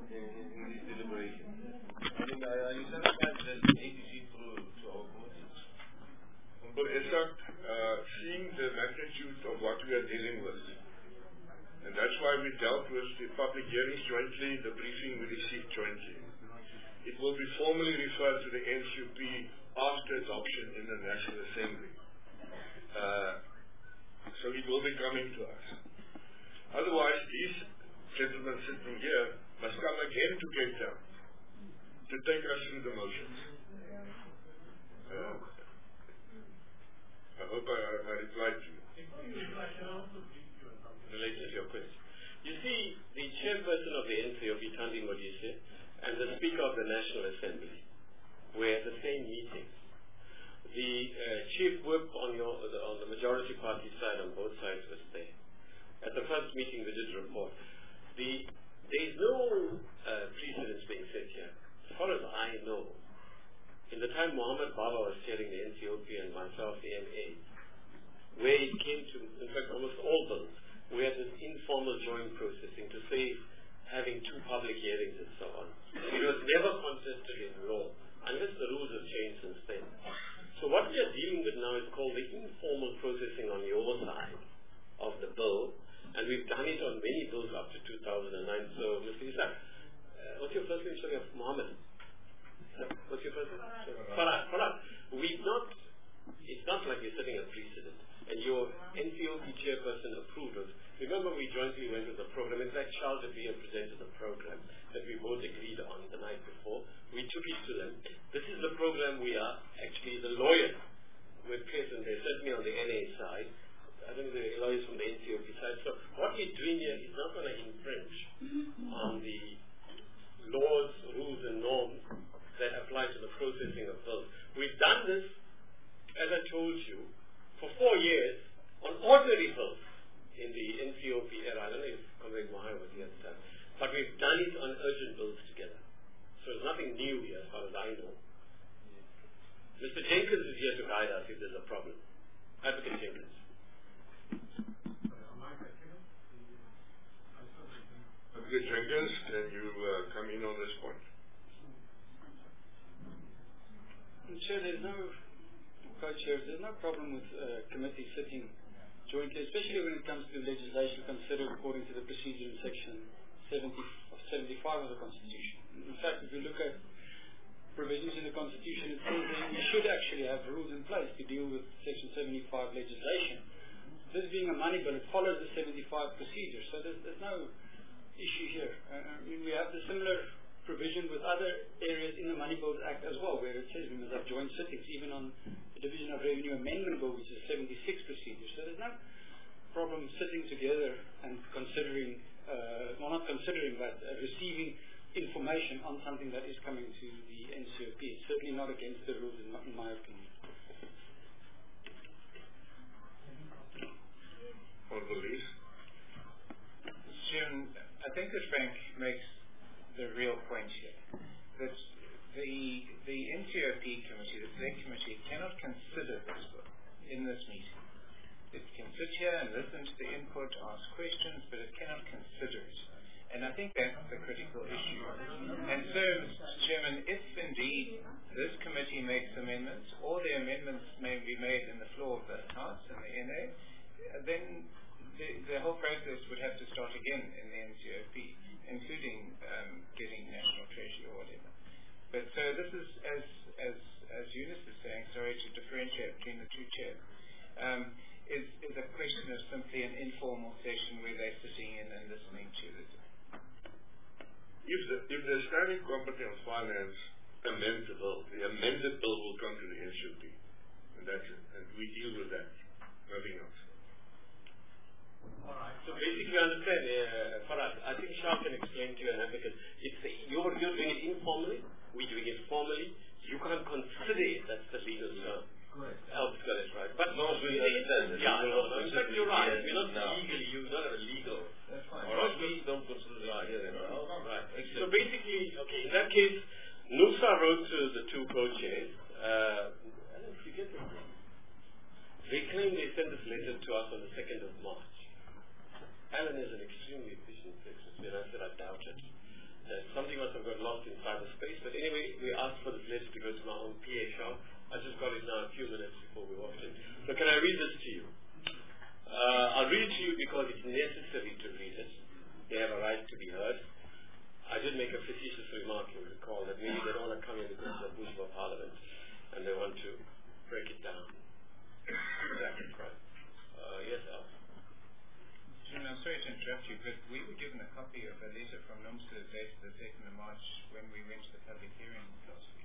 in these deliberations. I mean, are you satisfied that the ATC through to our committees? But Isak, seeing the magnitude of what we are dealing with, and that's why we dealt with the public hearings jointly, the briefing we received jointly. It will be formally referred to the NCOP after adoption in the National Assembly. So it will be coming to us. Otherwise, these gentlemen sitting here must come again to Cape Town to take us through the motions. I hope I replied to you. Related to your question. You see, the chairperson of the NCOP, Thandi Modise, and the Speaker of the National Assembly were at the same meeting. The chief whip on the majority party side on both sides was there. At the first meeting we did report. There is no precedence being set here. As far as I know, in the time Mohammed Baba was chairing the NCOP and myself, the MA, where it came to, in fact, almost all bills, we had this informal joint processing to say having two public hearings and so on. It was never contested in law, unless the rules have changed since then. So what we are dealing with now is called the informal processing on your side of the bill, and we've done it on many bills up to 2009. So, Mr. Isak, what's your first name? Sorry, Mohammed. What's your first name? Farad. It's not like you're setting a precedent. And your NCOP chairperson approved of. Remember, we jointly went with the program. In fact, Charles de Beer presented the program that we both agreed on the night before. We took it to them. This is the program we are. Actually, the lawyers were present. They sent me on the NA side. I think the lawyers from the NCOP side. So what we're doing here is not going to infringe on the laws, rules, and norms that apply to the processing of bills. We've done this, as I told you, for 4 years on ordinary bills in the NCOP era. I don't know if Comrade Mahar was here at the time. But we've done it on urgent bills together. So there's nothing new here as far as I know. Mr. Jenkins is here to guide us if there's a problem. Advocate Jenkins. Advocate Jenkins, can you come in on this point? Chair, there's no co-chairs. There's no problem with committee sitting jointly, especially when it comes to legislation considered according to the procedure in section 75 of the Constitution. In fact, if you look at provisions in the Constitution, it says that you should actually have rules in place to deal with section 75 legislation. This being a money bill, it follows the 75 procedure, so there's no issue here. I mean, we have the similar provision with other areas in the Money Bills Act as well, where it says we must have joint sittings, even on the Division of Revenue Amendment Bill, which is a 76 procedure. So there's no problem sitting together and considering, well, not considering, but receiving information on something that is coming to the NCOP. It's certainly not against the rules, in my opinion. Honorable Lees. Chairman, I think that Frank makes the real point here, that the NCOP committee, the select committee, cannot consider this book in this meeting. It can sit here and listen to the input, ask questions, but it cannot consider it. And I think that's the critical issue. And so, Mr. Chairman, if indeed this committee makes amendments, or the amendments may be made in the floor of the House and the NA, then the whole process would have to start again in the NCOP, including getting National Treasury or whatever. But so this is, as Eunice is saying, sorry to differentiate between the two chairs, is a question of simply an informal session where they're sitting in and listening to this. If the Standing Committee on Finance amends the bill, the amended bill will come to the NCOP, and that's it. And we deal with that. Nothing else. All right. So basically, you understand, Farad, I think Shah can explain to you an advocate. You're doing it informally, we're doing it formally. You can't consider it, that's the legal term. Correct. Helps get it right. But no, in fact, you're right. We're not legally, you're not a legal. That's fine. Or else we don't consider it here. Right. So basically, okay, in that case, Nusa wrote to the two co-chairs. I don't forget this name. They claim they sent this letter to us on the 2nd of March. Alan is an extremely efficient businessman. I said I doubt it. Some must have got lost in cyberspace. But anyway, we asked for the letter to go to my own PA shop. I just got it now a few minutes before we walked in. So can I read this to you? I'll read it to you because it's necessary to read it. They have a right to be heard. I did make a facetious remark, you recall, that maybe they don't want to come in because of the bourgeois parliament and they want to break it down. Exactly right. Yes, Al. Jim, I'm sorry to interrupt you, but we were given a copy of a letter from NUMSA dated the 2nd of March when we went to the public hearing last week.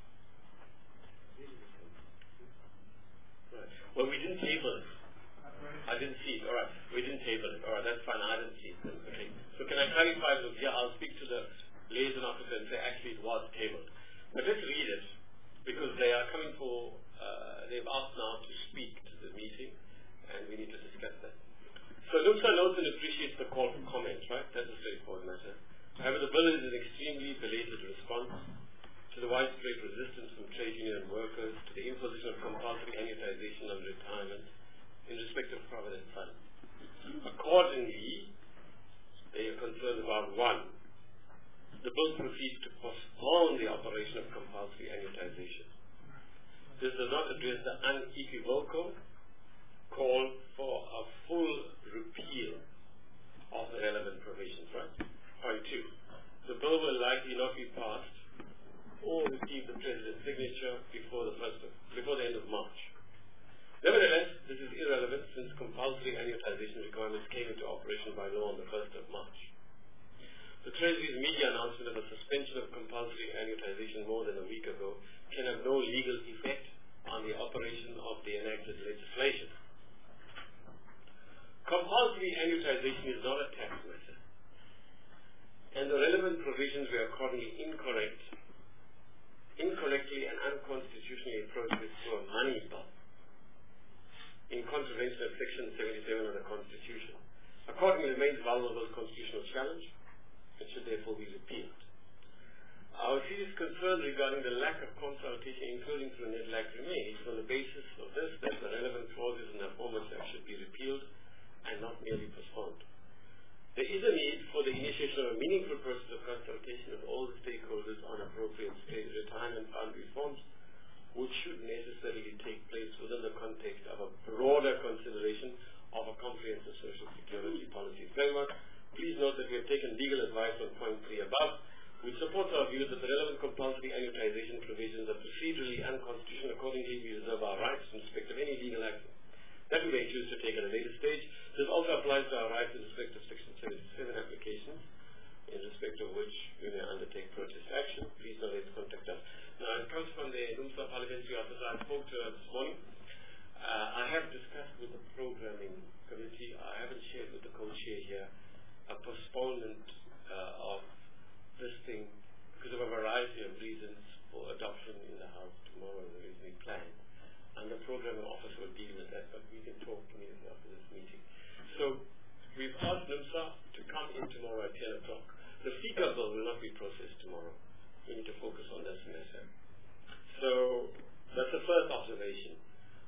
Right. Well, we didn't table it. I didn't see it. All right. We didn't table it. All right. That's fine. I didn't see it. Okay. So can I clarify this? Yeah, I'll speak to the liaison officer and say actually it was tabled. But let's read it because they are coming for, they've asked now to speak to the meeting and we need to discuss that. So NUMSA notes and appreciates the call for comment, right? That's a straightforward matter. However, the bill is an extremely belated response to the widespread resistance from trade union workers to the imposition of compulsory annuitization of retirement in respect of provident funds. Accordingly, they are concerned about 1. The bill proceeds to postpone the operation of compulsory annuitization. This does not address the unequivocal call for a full repeal of the relevant provisions, right? Point 2. The bill will likely not be passed or receive the President's signature before the end of March. Nevertheless, this is irrelevant since compulsory annuitization requirements came into operation by law on the 1st of March. The Treasury's media announcement of a suspension of compulsory annuitization more than a week ago can have no legal effect on the operation of the enacted legislation. Compulsory annuitization is not a tax matter, and the relevant provisions were accordingly incorrectly and unconstitutionally approached through a money bill in contravention of Section 77 of the Constitution. Accordingly, it remains vulnerable to constitutional challenge and should therefore be repealed. Our serious concern regarding the lack of consultation, including through NEDLAC, remains on the basis of this that the relevant clauses in the former text should be repealed and not merely postponed. There is a need for the initiation of a meaningful process of consultation of all the stakeholders on appropriate state retirement fund reforms, which should necessarily take place within the context of a broader consideration of a comprehensive social security policy framework. Please note that we have taken legal advice on point 3 above, which supports our view that the relevant compulsory annuitization provisions are procedurally unconstitutional. Accordingly, we reserve our rights in respect of any legal action that we may choose to take at a later stage. This also applies to our rights in respect of Section 77 applications, in respect of which we may undertake protest action. Please don't contact us. Now, it comes from the NUMSA parliamentary officer. I spoke to her this morning. I have discussed with the programming committee. I haven't shared with the co-chair here a postponement of this thing because of a variety of reasons for adoption in the House tomorrow, the reason we planned. And the programming office will deal with that, but we can talk immediately after this meeting. So we've asked NUMSA to come in tomorrow at 10 o'clock. The FICA bill will not be processed tomorrow. We need to focus on this matter. So that's the first observation.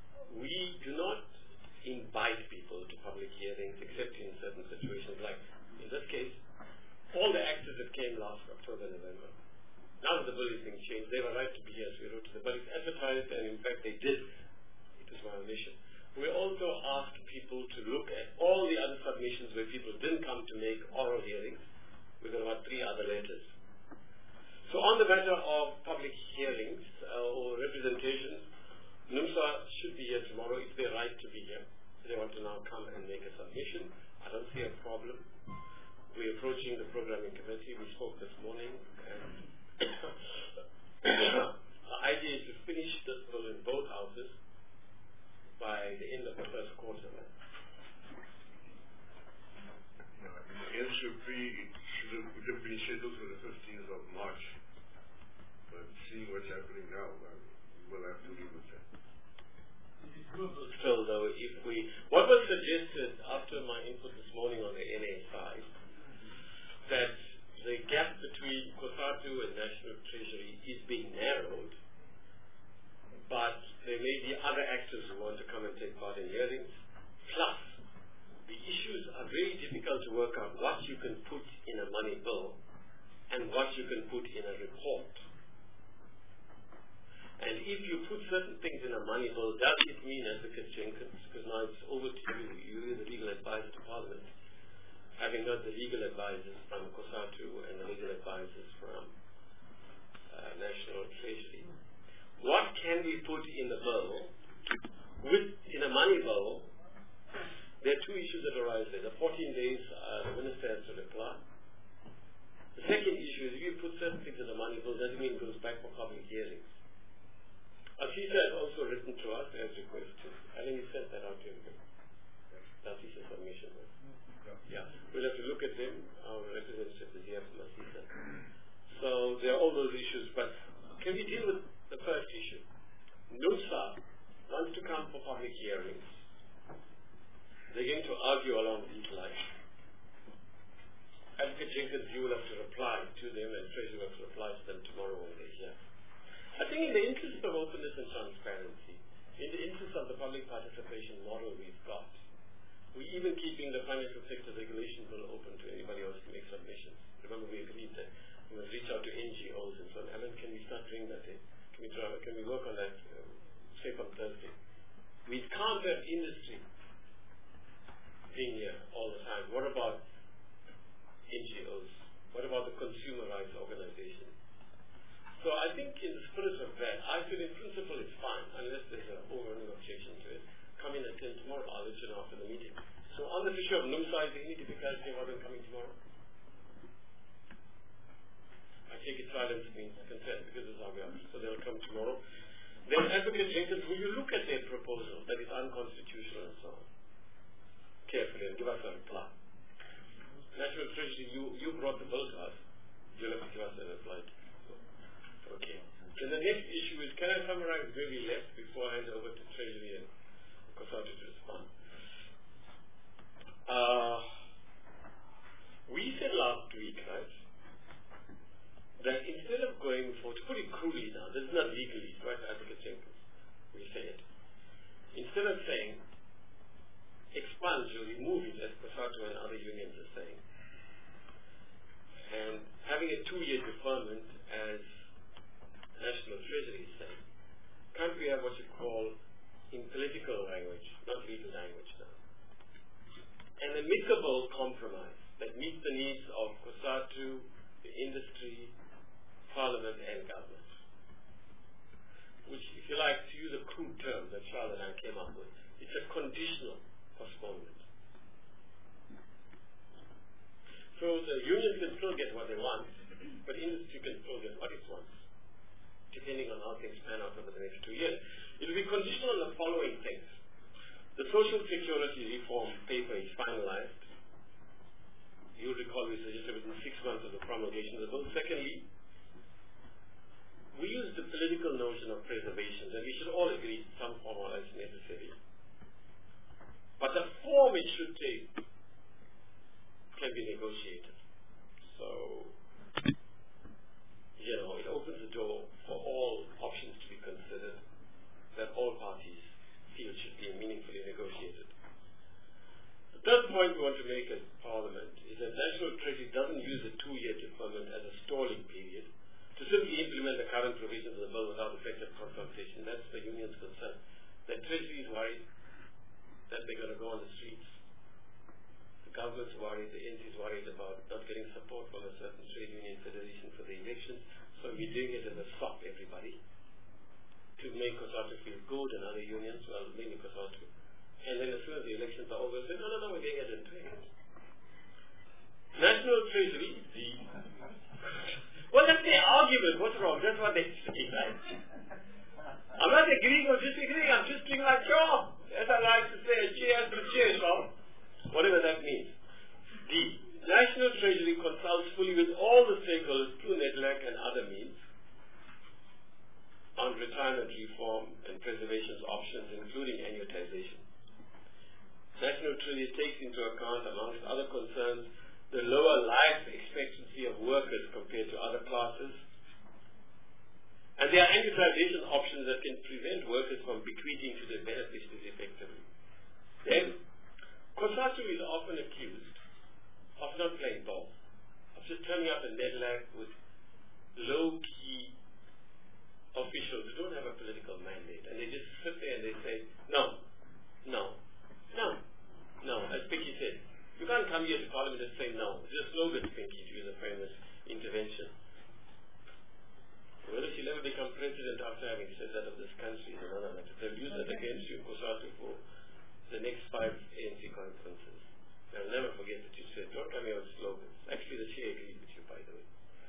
We do not invite people to public hearings except in certain situations, like in this case, all the actors that came last October, November. Now that the bill is being changed, they have a right to be here, as we wrote to them. But it's advertised, and in fact they did. It was my omission. We also asked people to look at all the other submissions where people didn't come to make oral hearings. We've got about 3 other letters. So on the matter of public hearings or representations, NUMSA should be here tomorrow. It's their right to be here. So they want to now come and make a submission. I don't see a problem. We're approaching the programming committee. We spoke this morning, and the idea is to finish this bill in both houses by the end of the first quarter. NCP, it would have been scheduled for the 15th of March. But seeing what's happening now, we'll have to deal with that. Still, though, what was suggested after my input this morning on the NA side, that the gap between COSATU and National Treasury is being narrowed, but there may be other actors who want to come and take part in hearings. Plus, the issues are very difficult to work out what you can put in a money bill and what you can put in a report. And if you put certain things in a money bill, does it mean, Advocate Jenkins, because now it's over to you, you're the legal advisor to Parliament, having heard the legal advisors from COSATU and the legal advisors from National Treasury, what can we put in the bill? In a money bill, there are two issues that arise there. The 14 days, the minister has to reply. The second issue is if you put certain things in the money bill, doesn't mean it goes back for public hearings. Asisa has also written to us as requested. I think he sent that out to him. That's his submission. Yeah, we'll have to look at them. Our representative is here from Asisa. So there are all those issues, but can we deal with the first issue? NUMSA wants to come for public hearings. They're going to argue along these lines. Advocate Jenkins, you will have to reply to them, and Treasury will have to reply to them tomorrow when they're here. I think in the interest of openness and transparency, in the interest of the public participation model we've got, we're even keeping the financial sector regulation bill open to anybody else to make submissions. Remember, we agreed that we must reach out to NGOs and so on. Alan, can we start doing that? Can we work on that, say from Thursday? We can't have industry being here all the time. What about NGOs? What about the consumer rights organizations? So I think in the spirit of that, I feel in principle it's fine, unless there's an overwhelming objection to it. Come in at 10 tomorrow, I'll let you know after the meeting. So on the issue of NUMSA, is there any difficulty about them coming tomorrow? I take it silence means consent, because this is how we are. So they'll come tomorrow. Then Advocate Jenkins, will you look at their proposal that is unconstitutional and so on carefully and give us a reply? National Treasury, you brought the bill to us. You'll have to give us a reply. Okay. Then the next issue is, can I summarize where we left before I hand over to Treasury and COSATU to respond? We said last week, right, that instead of going for, to put it crudely now, this is not legally, right, Advocate Jenkins, we say it. Instead of saying, expunge or remove it, as COSATU and other unions are saying, and having a 2-year deferment, as National Treasury is saying, can't we have what you call, in political language, not legal language now, an amicable compromise that meets the needs of COSATU, the industry, Parliament, and government? Which, if you like, to use a crude term that Charles and I came up with, it's a conditional postponement. So the union can still get what they want, but industry can still get what it wants, depending on how things pan out over the next 2 years. It will be conditional on the following things. The Social Security reform paper is finalized. You'll recall we suggested within 6 months of the promulgation of the bill. Secondly, we use the political notion of preservation, that we should all agree some form or as necessary. But the form it should take can be negotiated. So, it opens the door for all options to be considered that all parties feel should be meaningfully negotiated. The third point we want to make as Parliament is that National Treasury doesn't use a 2-year deferment as a stalling period to simply implement the current provisions of the bill without effective consultation. That's the union's concern. The Treasury is worried that they're going to go on the streets. The government's worried, the NC is worried about not getting support from a certain trade union federation for the elections. So we're doing it as a stop, everybody, to make COSATU feel good and other unions, well, mainly COSATU. And then as soon as the elections are over, say, no, we're doing it in 2 years. National Treasury, well, that's their argument. What's wrong? That's what they say, right? I'm not agreeing or disagreeing. I'm just doing my job. As I like to say, a chair to chair job, whatever that means. The National Treasury consults fully with all the stakeholders through NEDLAC and other means on retirement reform and preservation options, including annuitization. National Treasury takes into account, amongst other concerns, the lower life expectancy of workers compared to other classes. And there are annuitization options that can prevent workers from bequeathing to their beneficiaries effectively. Then, COSATU is often accused of not playing ball, of just turning up a NEDLAC with low-key officials who don't have a political mandate, and they just sit there and they say, no. As Pinky said, you can't come here to Parliament and say no. It's just slogans, Pinky, to use a famous intervention. Whether she'll ever become president after having said that of this country is another matter. They'll use that against you, Kosatu, for the next 5 ANC conferences. They'll never forget that you said, don't come here with slogans. Actually, the chair agreed with you, by the way.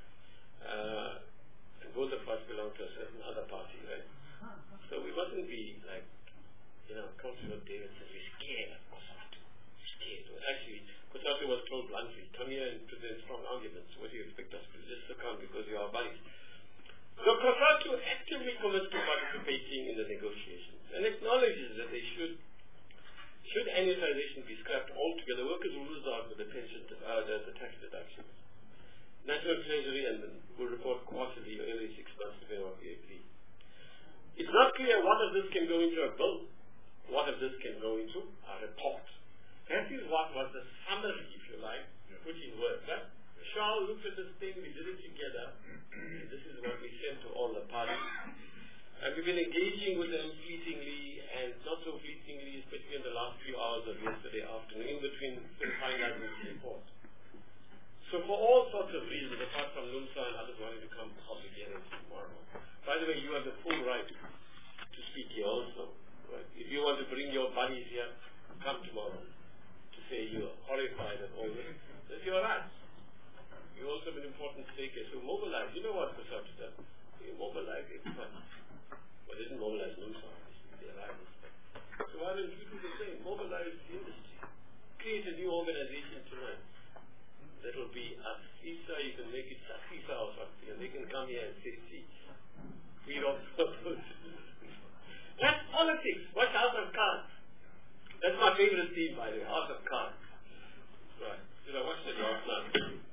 And both of us belong to a certain other party, right? So we mustn't be like, Councillor David says, we're scared of Kosatu. Actually, Kosatu was told bluntly, come here and present strong arguments. What do you expect us to do? Just succumb because you are buddies. So Kosatu actively commits to participating in the negotiations and acknowledges that they should annuitization be scrapped altogether, workers will lose out with the pension, the tax deductions. National Treasury will report quarterly or every 6 months depending on what we agree. It's not clear what of this can go into a bill, what of this can go into a report. That is what was the summary, if you like, put in words. Right? Charles looked at this thing, we did it together. This is what we sent to all the parties. And we've been engaging with them fleetingly and not so fleetingly, especially in the last few hours of yesterday afternoon, in between finalizing the report. So for all sorts of reasons, apart from Lumsa and others wanting to come to public hearings tomorrow. By the way, you have the full right to speak here also. Right? If you want to bring your buddies here, come tomorrow to say you're horrified at all this. That's your right. You also have an important stake here. So mobilize. You know what Kosatu does? You mobilize it. Well, they didn't mobilize Lumsa. They're rivals. So why don't you do the same? Mobilize the industry. Create a new organization tonight. That will be AFISA. You can make it AFISA or something. And they can come here and say, see, we don't purpose. That's politics. Watch House of Cards. That's my favorite theme, by the way. House of Cards. Right. Did I watch it last night?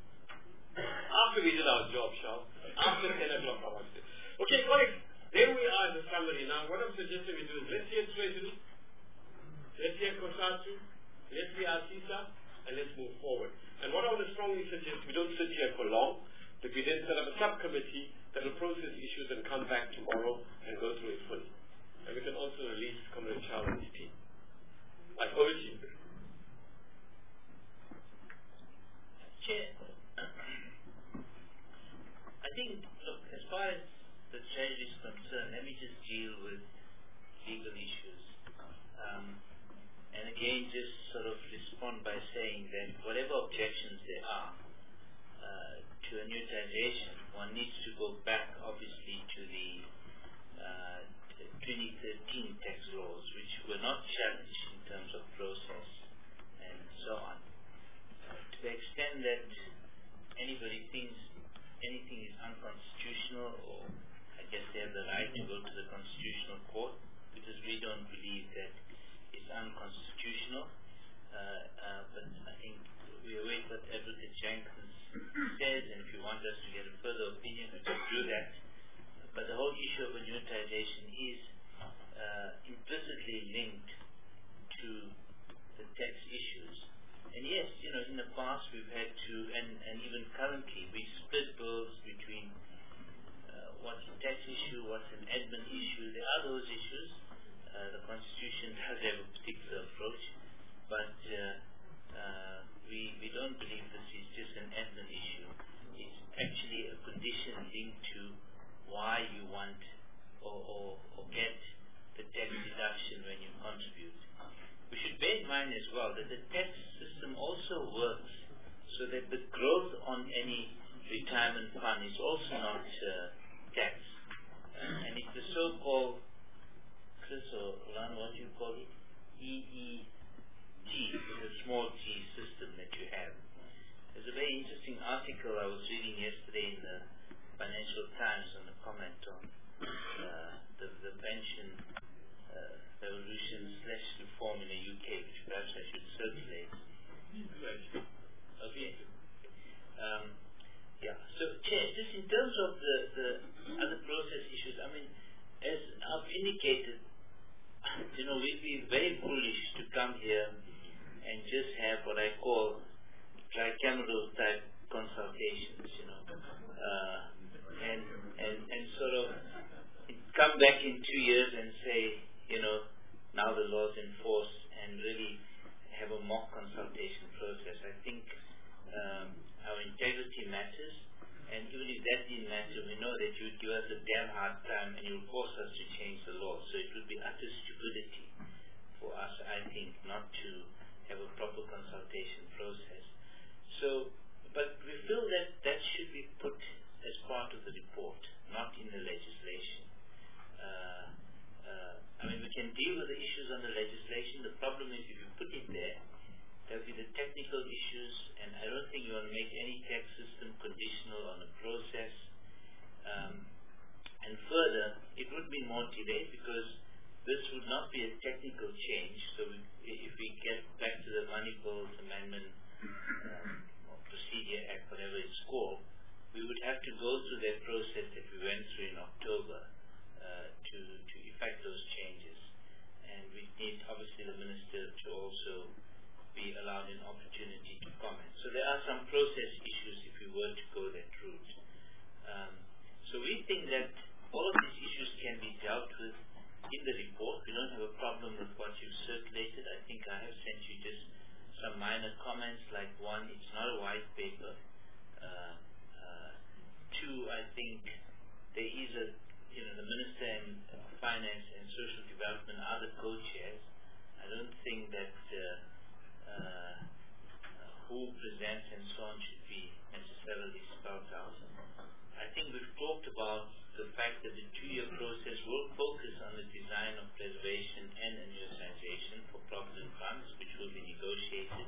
After we did our job, Charles. After 10 o'clock, I watched it. Okay, colleagues. There we are in the summary. Now, what I'm suggesting we do is let's hear Treasury, let's hear Kosatu, let's hear AFISA, and let's move forward. And what I want to strongly suggest, we don't sit here for long, but we then set up a subcommittee that will process issues and come back tomorrow and go through it fully. And we can also release Comrade Charles and his team. I owe it to you. Chair, I think, look, as far as the Treasury is concerned, let me just deal with legal issues. And again, just sort of respond by saying that whatever objections there are to annuitization, one needs to go back, obviously, to the 2013 tax laws, which were not challenged in terms of process and so on. To the extent that anybody thinks anything is unconstitutional, or I guess they have the right to go to the Constitutional Court, because we don't believe that it's unconstitutional. But I think we await what Advocate Jenkins says, and if you want us to get a further opinion, we can do that. But the whole issue of annuitization is implicitly linked to the tax issues. And yes, in the past we've had to, and even currently, we split bills between what's a tax issue, what's an admin issue. There are those issues. The Constitution does have a particular approach, but we don't believe this is just an admin issue. It's actually a condition linked to why you want or get the tax deduction when you contribute. We should bear in mind as well that the tax system also works so that the growth on any retirement fund is also not taxed. And it's the so-called, Chris or Ron, what do you call it? EEG, the small g system that you have. There's a very interesting article I was reading yesterday in the Financial Times on the comment on the pension revolution/reform in the UK, which perhaps I should circulate. Okay. So, Chair, just in terms of the other process issues, I mean, as I've indicated, we'd be very foolish to come here and just have what I call tricameral type consultations, and come back in 2 years and say, now the law's in force and really have a mock consultation process. I think our integrity matters, and even if that didn't matter, we know that you would give us a damn hard time and you would force us to change the law. So it would be utter stupidity for us, I think, not to have a proper consultation process. So, but we feel that that should be put as part of the report, not in the legislation. We can deal with the issues on the legislation. The problem is if you put it there, there'll be the technical issues, and I don't think you want to make any tax system conditional on a process. And further, it would be more delayed because this would not be a technical change. So if we get back to the Money Bills Amendment or Procedure Act, whatever it's called, we would have to go through that process that we went through in October to effect those changes. And we need, obviously, the Minister to also be allowed an opportunity to comment. So there are some process issues if we were to go that route. So we think that all of these issues can be dealt with in the report. We don't have a problem with what you've circulated. I think I have sent you just some minor comments, like one, it's not a white paper. Two, I think there is the Minister in Finance and Social Development are the co-chairs. I don't think that who presents and so on should be necessarily spelled out. I think we've talked about the fact that the 2-year process will focus on the design of preservation and annuitization for provident funds, which will be negotiated.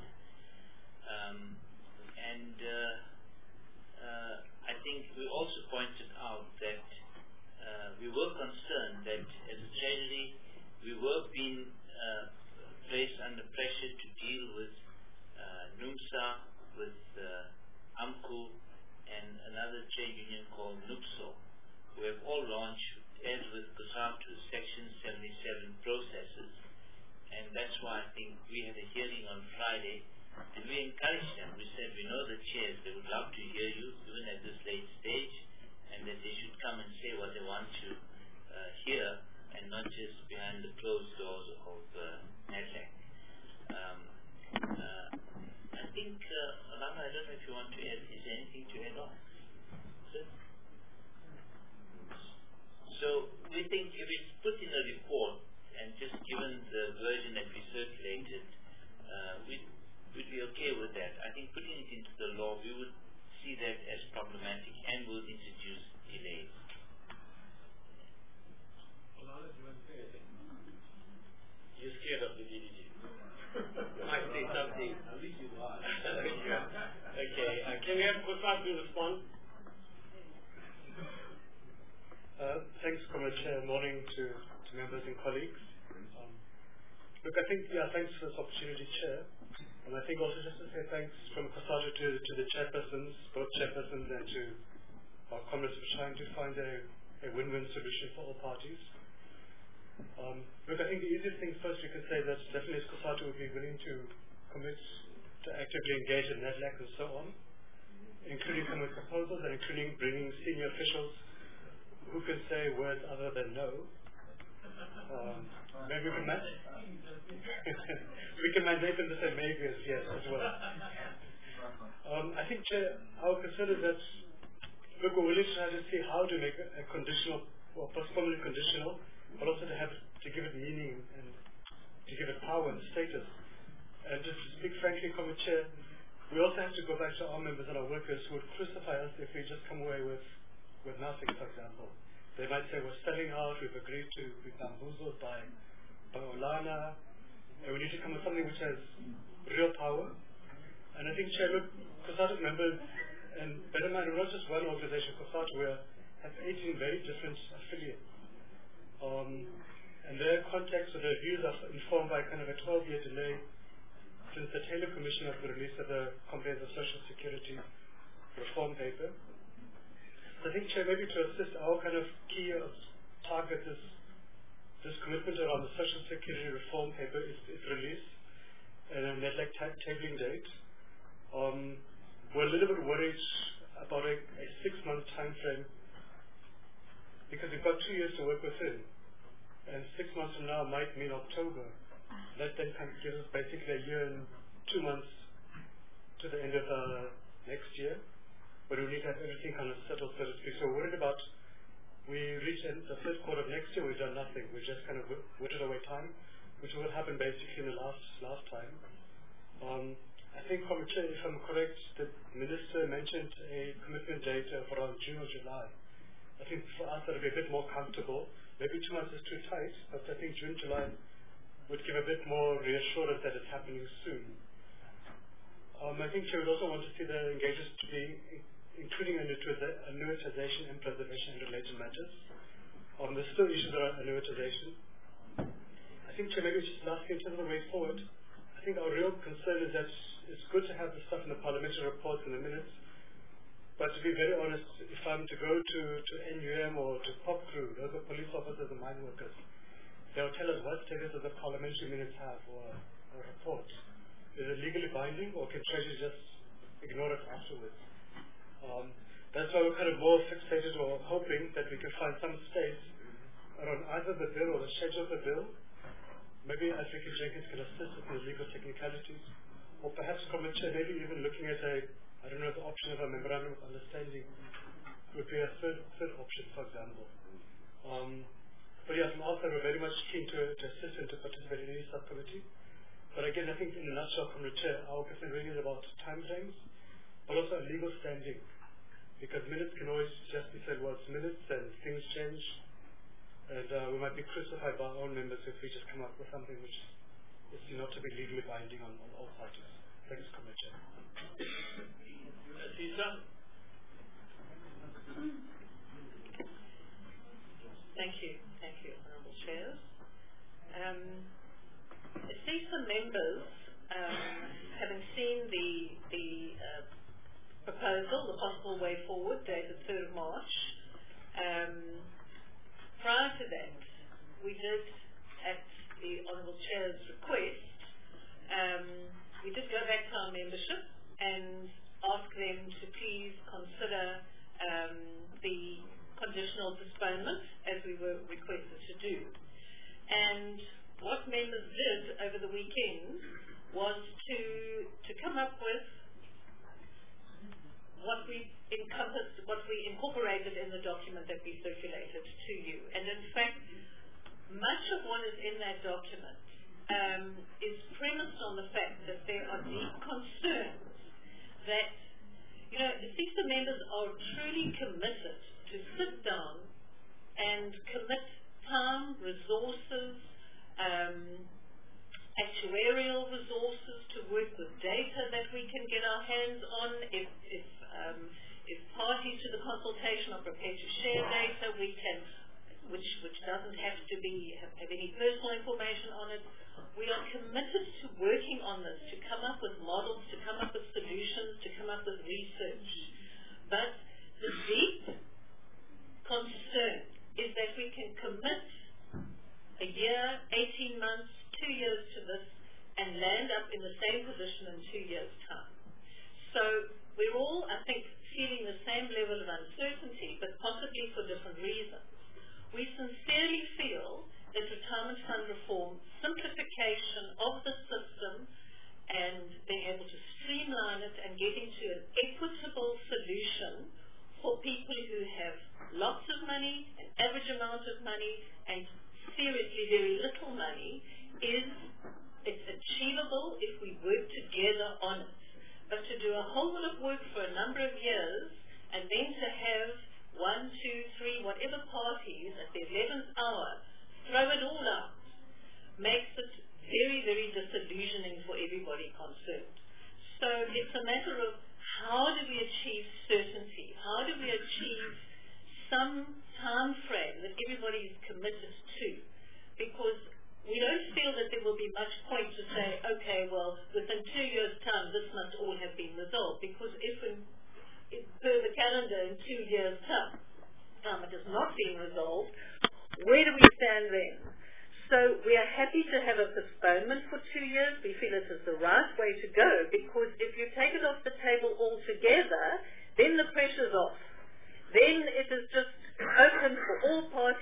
I think we also pointed out that we were concerned that as a Treasury we were being placed under pressure to deal with NUMSA, with AMCU, and another trade union called NUPSO, who have all launched, as with COSATU, Section 77 processes. And that's why I think we had a hearing on Friday, and we encouraged them. We said, we know the chairs, they would love to hear you, even at this late stage, and that they should come and say what they want to hear, and not just behind the closed doors of NADLAC. I think, Alana, I don't know if you want to add, is there anything to add on? So we think if it's put in a report, and just given the version that we circulated, we'd be okay with that. I think putting it into the law, we would see that as problematic and will introduce delays. Alana, do you want to say anything? You're scared of the DDG. You might say something. At least you are. Okay. Can we have COSATU respond? Thanks, Comrade Chair. Morning to members and colleagues. Look, I think, thanks for this opportunity, Chair. And I think also just to say thanks from COSATU to the chairpersons, both chairpersons, and to our comrades for trying to find a win-win solution for all parties. Look, I think the easiest thing first we could say that definitely COSATU would be willing to commit to actively engage in NADLAC and so on, including coming with proposals and including bringing senior officials who can say words other than no. Maybe we can mandate them to say maybe as yes as well. I think, Chair, our concern is that, look, we're willing to try to see how to make a conditional or postponement conditional, but also to give it meaning and to give it power and status. And just to speak frankly, Comrade Chair, we also have to go back to our members and our workers who would crucify us if we just come away with nothing, for example. They might say we're selling out, we've agreed to be bamboozled by Olana, and we need to come with something which has real power. And I think, Chair, look, COSATU members, and bear in mind, we're not just one organization, COSATU, we have 18 very different affiliates. And their contexts or their views are informed by kind of a 12-year delay since the Taylor Commission of the release of the Comprehensive Social Security Reform Paper. So I think, Chair, maybe to assist our kind of key target is this commitment around the Social Security Reform Paper is released and a NADLAC tabling date. We're a little bit worried about a 6-month time frame because we've got 2 years to work within, and 6 months from now might mean October. That then kind of gives us basically a year and 2 months to the end of next year, but we need to have everything kind of settled, so to speak. So we're worried about, we reach the first quarter of next year, we've done nothing. We've just kind of whittled away time, which will happen basically in the last time. I think, if I'm correct, the Minister mentioned a commitment date of around June or July. I think for us that would be a bit more comfortable. Maybe 2 months is too tight, but I think June, July would give a bit more reassurance that it's happening soon. I think she would also want to see the engagers to be including annuitization and preservation and related matters. There's still issues around annuitization. I think maybe just lastly in terms of the way forward, I think our real concern is that it's good to have the stuff in the parliamentary reports and the minutes, but to be very honest, if I'm to go to NUM or to POP crew, those are police officers and mine workers, they'll tell us what status does the parliamentary minutes have or report. Is it legally binding, or can Treasury just ignore it afterwards? That's why we're kind of more fixated or hoping that we can find some space around either the bill or the schedule of the bill. Maybe African Jenkins can assist with the legal technicalities, or perhaps maybe even looking at the option of a memorandum of understanding would be a third option, for example. But yeah, from our side, we're very much keen to assist and to participate in any subcommittee. But again, I think in a nutshell, from the chair, our concern really is about time frames, but also a legal standing. Because minutes can always just be said, well, it's minutes and things change. And we might be crucified by our own members if we just come up with something which is not to be legally binding on all parties. Thanks, Comrade Chair. Thank you, Honourable Chairs. CISA members, having seen the proposal, the possible way forward, dated 3rd of March, prior to that, we did, at the Honourable Chair's request, we did go back to our membership and ask them to please consider the conditional postponement, as we were requested to do. And what members did over the weekend was to come up with what we incorporated in the document that we circulated to you. And in fact, much of what is in that document is premised on the fact that there are deep concerns that, the CISA members are truly committed to sit down and commit time, resources, actuarial resources to work with data that we can get our hands on. If parties to the consultation are prepared to share data, we can, which doesn't have to have any personal information on it. We are committed to working on this, to come up with models, to come up with solutions, to come up with research. But the deep concern is that we can commit a year, 18 months, 2 years to this and land up in the same position in 2 years' time. So we're all, I think, feeling the same level of uncertainty, but possibly for different reasons. We sincerely feel that retirement fund reform, simplification of the system, and being able to streamline it and getting to an equitable solution for people who have lots of money, an average amount of money, and seriously very little money, it's achievable if we work together on it. But to do a whole lot of work for a number of years and then to have 1, 2, 3, whatever parties at the 11th hour throw it all out makes it very, very disillusioning for everybody concerned. So it's a matter of how do we achieve certainty? How do we achieve some time frame that everybody is committed to? Because we don't feel that there will be much point to say, okay, well, within 2 years' time, this must all have been resolved. Because if per the calendar in 2 years' time it has not been resolved, where do we stand then? So we are happy to have a postponement for 2 years. We feel it is the right way to go, because if you take it off the table altogether, then the pressure's off. Then it is just open for all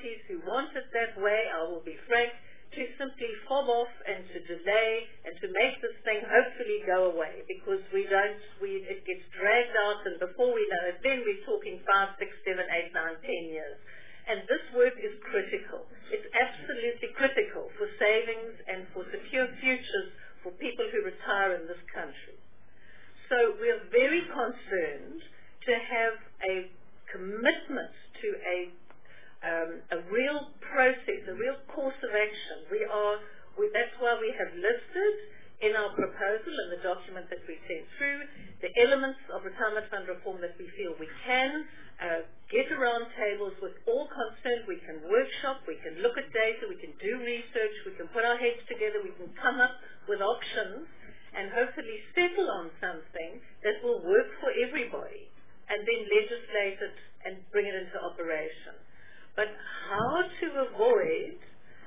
parties who want it that way, I will be frank, to simply fob off and to delay and to make this thing hopefully go away, because it gets dragged out, and before we know it, then we're talking 5, 6, 7, 8, 9, 10 years. And this work is critical. It's absolutely critical for savings and for secure futures for people who retire in this country. So we're very concerned to have a commitment to a real process, a real course of action. That's why we have listed in our proposal and the document that we sent through the elements of retirement fund reform that we feel we can get around tables with all concerned. We can workshop, we can look at data, we can do research, we can put our heads together, we can come up with options and hopefully settle on something that will work for everybody, and then legislate it and bring it into operation. But how to avoid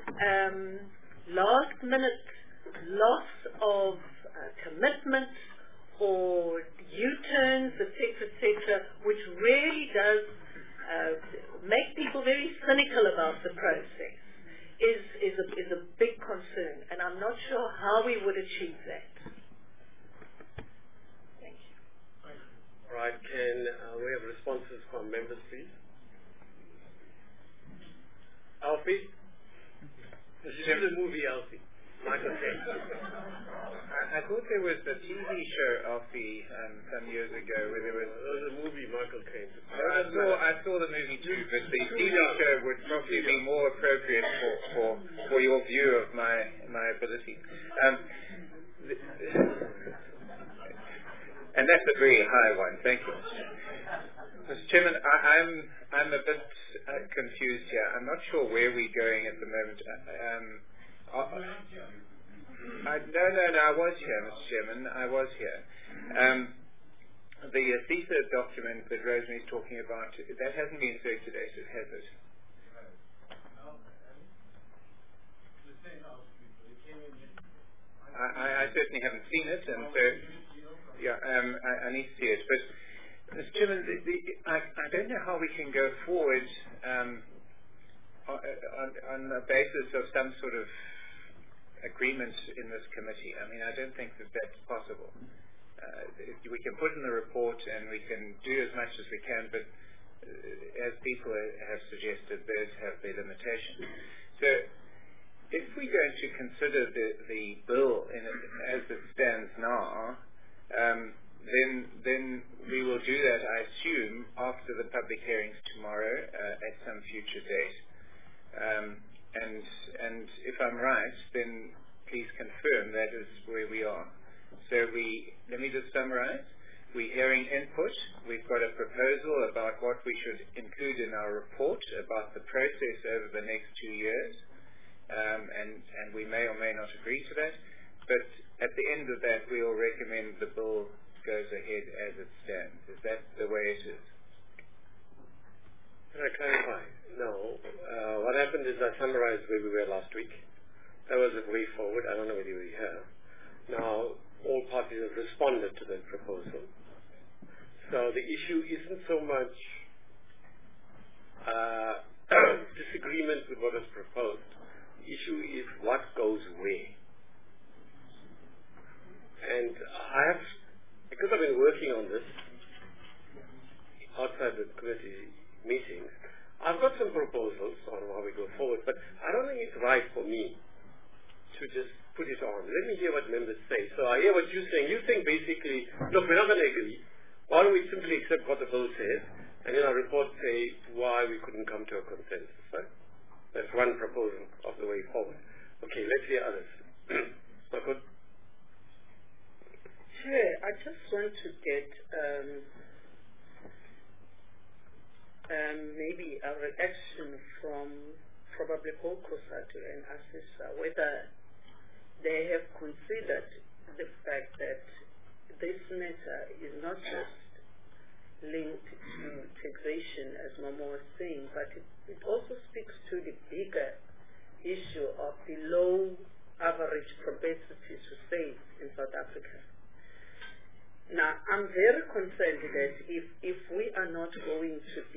last-minute loss of commitment or U-turns, etc., which really does make people very cynical about the process, is a big concern, and I'm not sure how we would achieve that. Thank you. All right, can we have responses from members, please? Alfie? This is the movie, Alfie. Michael Caine. I thought there was a TV show, Alfie, some years ago where there was a movie, Michael Caine. I saw the movie too, but the TV show would probably be more appropriate for your view of my ability. And that's a very high one. Thank you, Mr. Chairman. I'm a bit confused here. I'm not sure where we're going at the moment. No, I was here, Mr. Chairman. I was here. The CISA document that Rosemary's talking about, that hasn't been circulated, has it? I certainly haven't seen it, and so I need to see it. But Mr. Chairman, I don't know how we can go forward on the basis of some sort of agreement in this committee. I mean, I don't think that that's possible. We can put in the report and we can do as much as we can, but as people have suggested, those have their limitations. So if we're going to consider the bill as it stands now, then we will do that, I assume, after the public hearings tomorrow at some future date. And if I'm right, then please confirm that is where we are. So let me just summarize. We're hearing input. We've got a proposal about what we should include in our report about the process over the next 2 years. And we may or may not agree to that. But at the end of that, we'll recommend the bill goes ahead as it stands. Is that the way it is? Can I clarify? No. What happened is I summarized where we were last week. That was the way forward. I don't know whether you were here. Now, all parties have responded to that proposal. So the issue isn't so much disagreement with what is proposed. The issue is what goes where. And because I've been working on this outside the committee meetings, I've got some proposals on how we go forward, but I don't think it's right for me to just put it on. Let me hear what members say. So I hear what you're saying. You think basically, look, we're not going to agree. Why don't we simply accept what the bill says, and in our report say why we couldn't come to a consensus, right? That's one proposal of the way forward. Okay, let's hear others. Marco? Sure. I just want to get maybe a reaction from probably Paul Cosatu and Assisa, whether they have considered the fact that this matter is not just linked to taxation, as Momo was saying, but it also speaks to the bigger issue of the low average propensity to save in South Africa. Now, I'm very concerned that if we are not going to be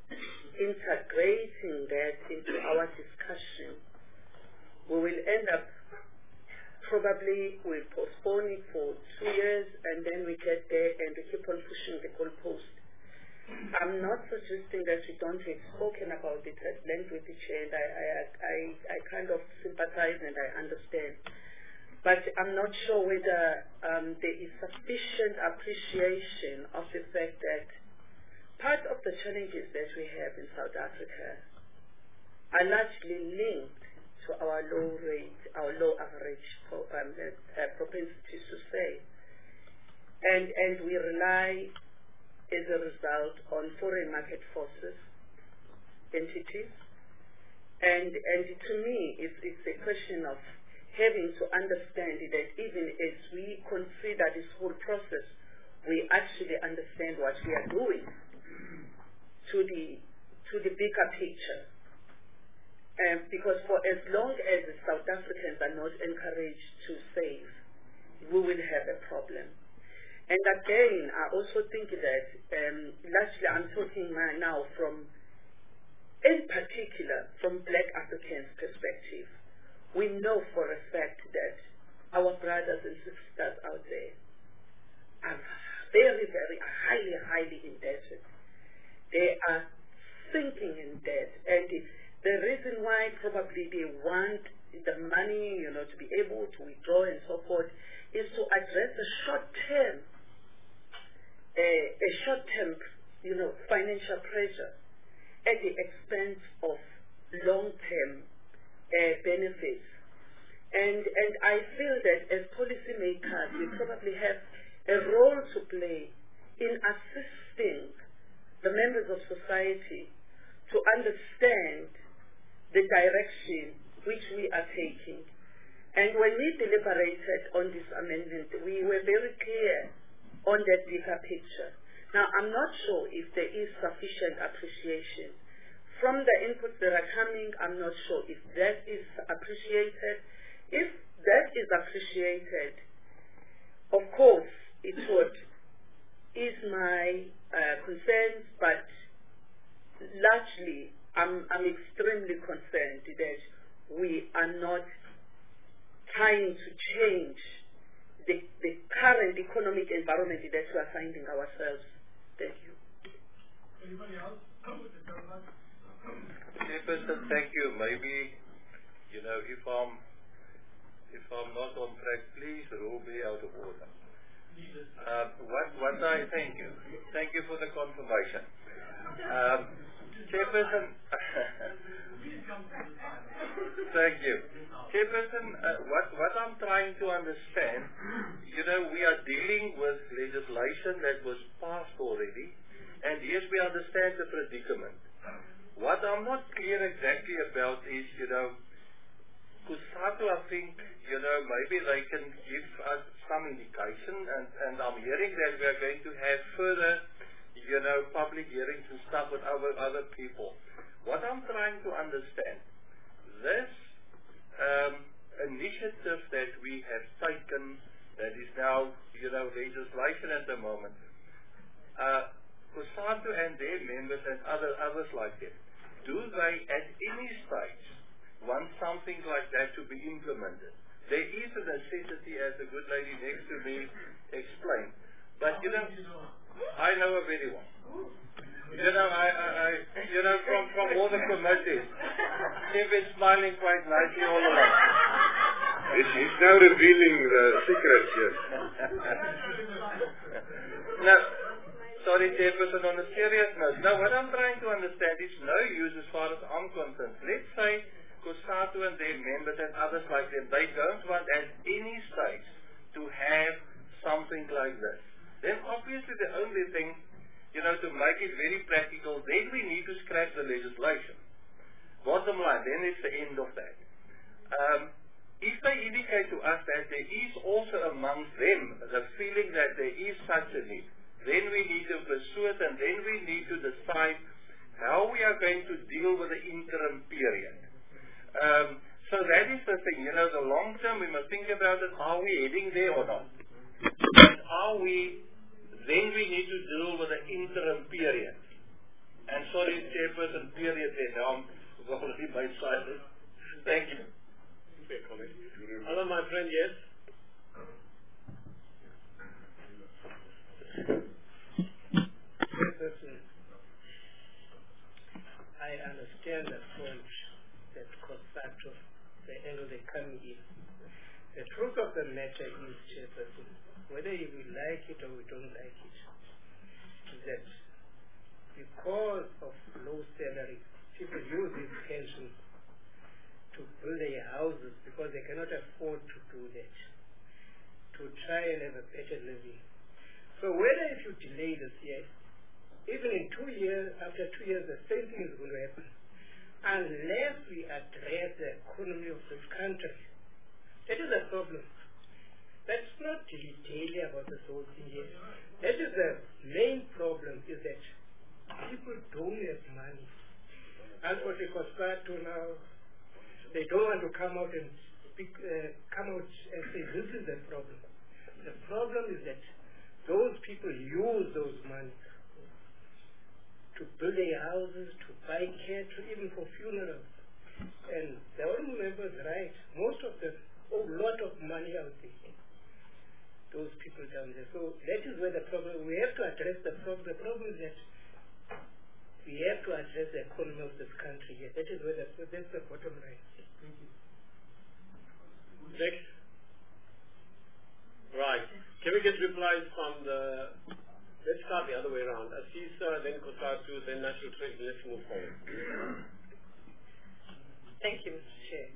integrating that into our discussion, we will end up probably we'll postpone it for 2 years and then we get there and we keep on pushing the goalpost. I'm not suggesting that we don't have spoken about it at length with the chair, and I kind of sympathize and I understand. But I'm not sure whether there is sufficient appreciation of the fact that part of the challenges that we have in South Africa are largely linked to our low rate, our low average propensity to save. And we rely as a result on foreign market forces, entities. And to me, it's a question of having to understand that even as we consider this whole process, we actually understand what we are doing to the bigger picture. Because for as long as the South Africans are not encouraged to save, we will have a problem. And again, I also think that largely I'm talking now from, in particular, from Black Africans' perspective. We know for a fact that our brothers and sisters out there are very, very highly indebted. They are sinking in debt, and the reason why probably they want the money, to be able to withdraw and so forth, is to address the short-term, financial pressure at the expense of long-term benefits. And I feel that as policymakers, we probably have a role to play in assisting the members of society to understand the direction which we are taking. And when we deliberated on this amendment, we were very clear on that bigger picture. Now, I'm not sure if there is sufficient appreciation. From the inputs that are coming, I'm not sure if that is appreciated. If that is appreciated, of course, it would ease my concerns, but largely, I'm extremely concerned that we are not trying to change the current economic environment that we are finding ourselves. Thank you. Anybody else? Chairperson, thank you. Maybe, if I'm not on track, please rule me out of order. What I thank you. Thank you for the confirmation. Chairperson, thank you. Chairperson, what I'm trying to understand, we are dealing with legislation that was passed already, and yes, we understand the predicament. What I'm not clear exactly about is, COSATU, I think, maybe they can give us some indication, and I'm hearing that we are going to have further, public hearings and stuff with other people. What I'm trying to understand, this initiative that we have taken, that is now, legislation at the moment, COSATU and their members and others like them, do they at any stage want something like that to be implemented? There is a necessity, as the good lady next to me explained. But, I know her very well. From all the committees, she's been smiling quite nicely all along. He's now revealing the secrets, yes. Now, sorry, Chairperson, on a serious note. Now, what I'm trying to understand is no use as far as I'm concerned. Let's say COSATU and their members and others like them, they don't want at any stage to have something like this. Then obviously the only thing, to make it very practical, then we need to scrap the legislation. Bottom line, then it's the end of that. If they indicate to us that there is also amongst them the feeling that there is such a need, then we need to pursue it, and then we need to decide how we are going to deal with the interim period. So that is the thing, the long term, we must think about it, are we heading there or not? And then we need to deal with the interim period. And sorry, Chairperson, period there. Now I'm already by silence. Thank you. Fair comment. Hello, my friend, yes? I understand the point that COSATU, the angle they come in. The truth of the matter is, Chairperson, whether we like it or we don't like it, is that because of low salary, people use these pensions to build their houses because they cannot afford to do that, to try and have a better living. So whether if you delay this year, even in 2 years, after 2 years, the same thing is going to happen. Unless we address the economy of this country. That is a problem. That's not dilly-dally about this whole thing here. That is the main problem, is that people don't have money. Unfortunately, COSATU now, they don't want to come out and speak, come out and say this is the problem. The problem is that those people use those money to build their houses, to buy cattle, even for funerals. And the honorable member is right. Most of them owe a lot of money out there. Those people down there. So that is where the problem. We have to address the problem. The problem is that we have to address the economy of this country here. That is where that's the bottom line. Thank you. Next. Right. Can we get replies from the... Let's start the other way around. ASISA, then COSATU, then National Trade. Let's move forward. Thank you, Mr. Chair.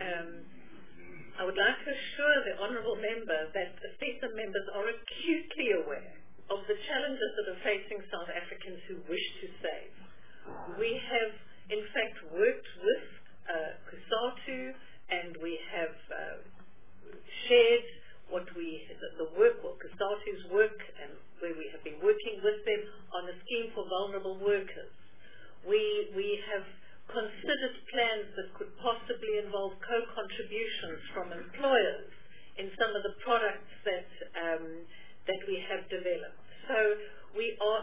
I would like to assure the honourable member that ASISA members are acutely aware of the challenges that are facing South Africans who wish to save. We have, in fact, worked with COSATU, and we have shared the work, COSATU's work, and where we have been working with them on a scheme for vulnerable workers. We have considered plans that could possibly involve co-contributions from employers in some of the products that we have developed. So we are,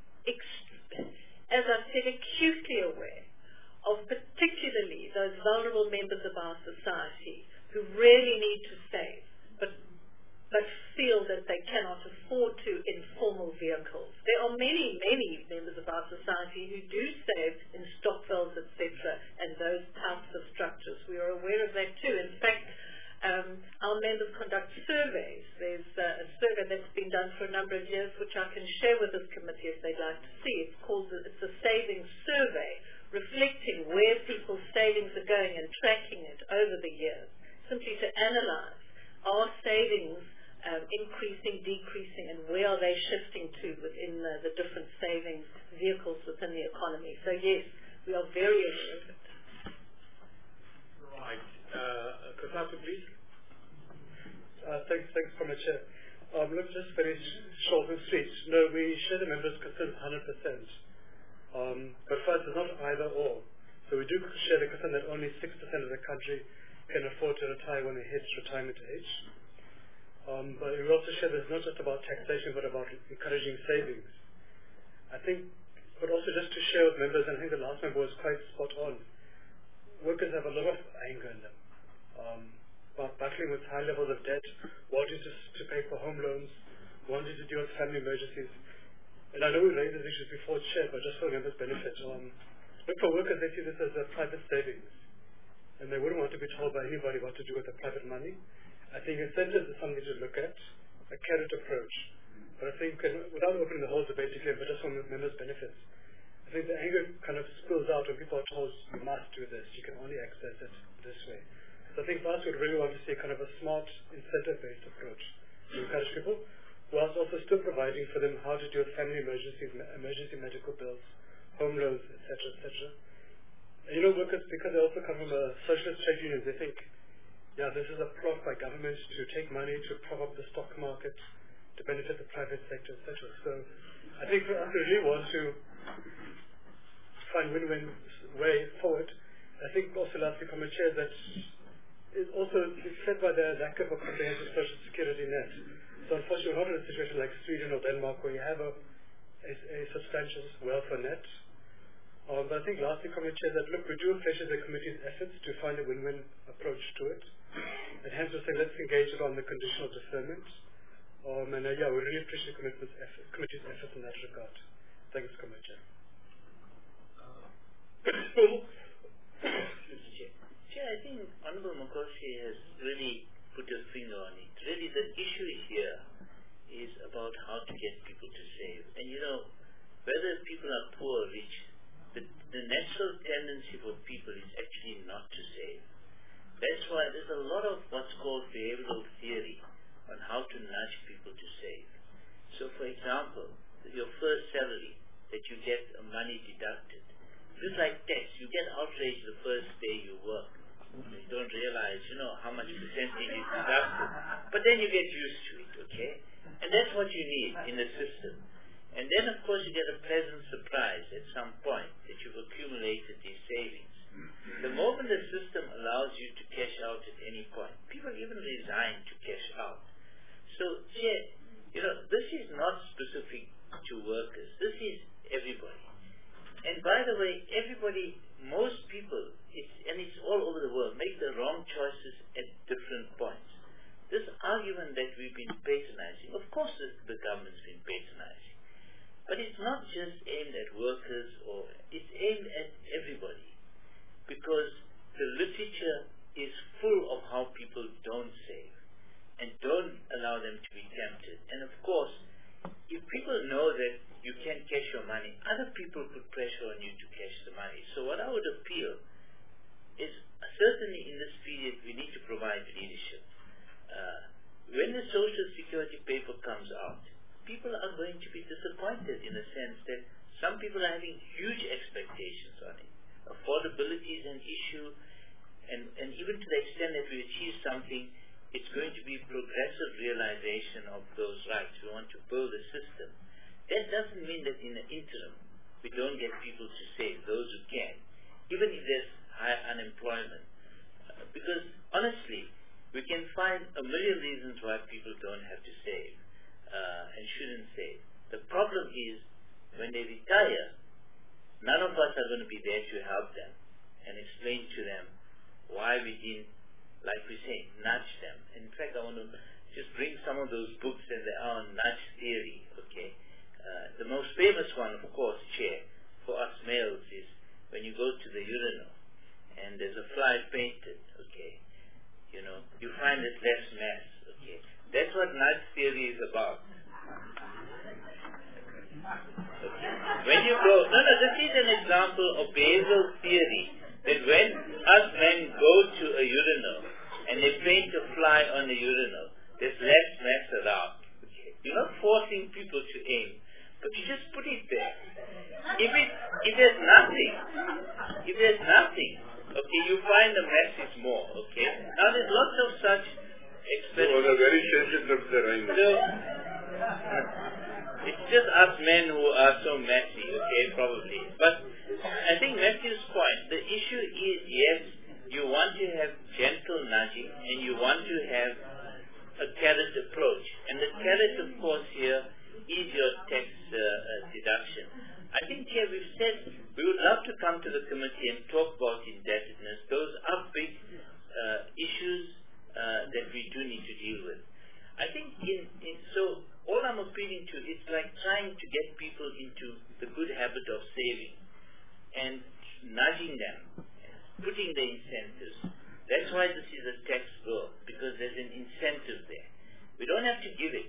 as I said, acutely aware of particularly those vulnerable members of our society who really need to save, but feel that they cannot afford to in formal vehicles. There are many, many members of our society who do save in stokvels, etc., and those types of structures. We are aware of that too. In fact, our members conduct surveys. There's a survey that's been done for a number of years, which I can share with this committee if they'd like to see. It's a savings survey, reflecting where people's savings are going and tracking it over the years, simply to analyze are savings increasing, decreasing, and where are they shifting to within the different savings vehicles within the economy. So yes, we are very aware of it. Right. COSATU, please. Thanks for much, Chair. Look, just very short and sweet. No, we share the members' concern 100%. But for us, it's not either or. So we do share the concern that only 6% of the country can afford to retire when they hit retirement age. But we also share that it's not just about taxation, but about encouraging savings. I think, but also just to share with members, and I think the last member was quite spot on, workers have a lot of anger in them. About battling with high levels of debt, wanting to pay for home loans, wanting to deal with family emergencies. And I know we raised these issues before, Chair, but just for members' benefit. Look, for workers, they see this as a private savings, and they wouldn't want to be told by anybody what to do with their private money. I think incentives is something to look at, a carrot approach. But I think, without opening the whole debate again, but just for members' benefits, I think the anger kind of spills out when people are told, you must do this, you can only access it this way. So I think for us, we'd really want to see kind of a smart, incentive-based approach to encourage people, whilst also still providing for them how to deal with family emergencies, emergency medical bills, home loans, etc., etc. And workers, because they also come from a socialist trade unions, they think, yeah, this is a plot by government to take money to prop up the stock market, to benefit the private sector, etc. So I think for us, we really want to find win-win way forward. I think also lastly from a chair that is also said by the lack of a comprehensive social security net. So unfortunately, we're not in a situation like Sweden or Denmark where you have a substantial welfare net. But I think lastly, Comrade Chair, that look, we do appreciate the committee's efforts to find a win-win approach to it. And hence we're saying let's engage it on the conditional deferment. We really appreciate the committee's efforts in that regard. Thanks, Comrade Chair. Chair, I think Honorable Mokosi has really put a finger on it. Really, the issue here is about how to get people to save. And whether people are poor or rich, the natural tendency for people is actually not to save. That's why there's a lot of what's called behavioral theory on how to nudge people to save. So, for example, your first salary that you get money deducted, just like tax, you get outraged the first day you work. You don't realize, how much percentage is deducted. But then you get used to it, okay? And that's what you need in the system. And then, of course, you get a pleasant surprise at some point that you've accumulated these savings. The moment the system allows you to cash out at any point, people even resign to cash out. So, this is not specific to workers. This is everybody. And by the way, everybody, most people, it's all over the world, make the wrong choices at different points. This argument that we've been patronizing, of course the government's been patronizing, but it's not just aimed at workers, it's aimed at everybody. Because the literature is full of how people don't save and don't allow them to be tempted. And of course, if people know that you can't cash your money, other people put pressure on you to cash the money. So what I would appeal is, certainly in this period, we need to provide leadership. When the Social Security paper comes out, people are going to be disappointed in the sense that some people are having huge expectations on it. Affordability is an issue, and even to the extent that we achieve something, it's going to be progressive realization of those rights. We want to build a system. That doesn't mean that in the interim we don't get people to save, those who can, even if there's high unemployment. Because honestly, we can find a million reasons why people don't have to save and shouldn't save. The problem is when they retire, none of us are going to be there to help them and explain to them why we didn't, like we say, nudge them. In fact, I want to just bring some of those books that they are on nudge theory, okay? The most famous one, of course, Chair, for us males is when you go to the urinal and there's a fly painted, okay? You find it less mess, okay? That's what nudge theory is about. Okay. When you go, this is an example of behavioral theory, that when us men go to a urinal and they paint a fly on the urinal, there's less mess around. Okay. You're not forcing people to aim, but you just put it there. If there's nothing, okay, you find the mess is more, okay? Now there's lots of such experiments. You are very sensitive terrain. So, it's just us men who are so messy, okay, probably. But I think Matthew's point, the issue is, yes, you want to have gentle nudging and you want to have a carrot approach. And the carrot, of course, here is your tax deduction. I think here we've said we would love to come to the committee and talk about indebtedness. Those are big issues that we do need to deal with. I think so all I'm appealing to is like trying to get people into the good habit of saving and nudging them, putting the incentives. That's why this is a tax bill, because there's an incentive there. We don't have to give it.